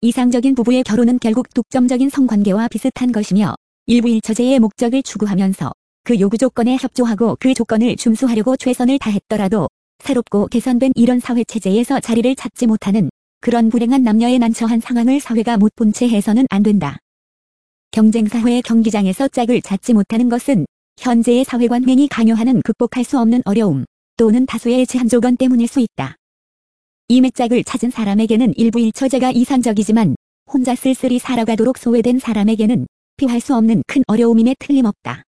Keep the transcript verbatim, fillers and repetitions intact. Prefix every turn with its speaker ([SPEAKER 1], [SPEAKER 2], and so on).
[SPEAKER 1] 이상적인 부부의 결혼은 결국 독점적인 성관계와 비슷한 것이며 일부 일처제의 목적을 추구하면서 그 요구 조건에 협조하고 그 조건을 준수하려고 최선을 다했더라도 새롭고 개선된 이런 사회체제에서 자리를 찾지 못하는 그런 불행한 남녀의 난처한 상황을 사회가 못 본 채 해서는 안 된다. 경쟁사회의 경기장에서 짝을 찾지 못하는 것은 현재의 사회관행이 강요하는 극복할 수 없는 어려움 또는 다수의 제한 조건 때문일 수 있다. 이미 짝을 찾은 사람에게는 일부 일처제가 이상적이지만 혼자 쓸쓸히 살아가도록 소외된 사람에게는 피할 수 없는 큰 어려움임에 틀림없다.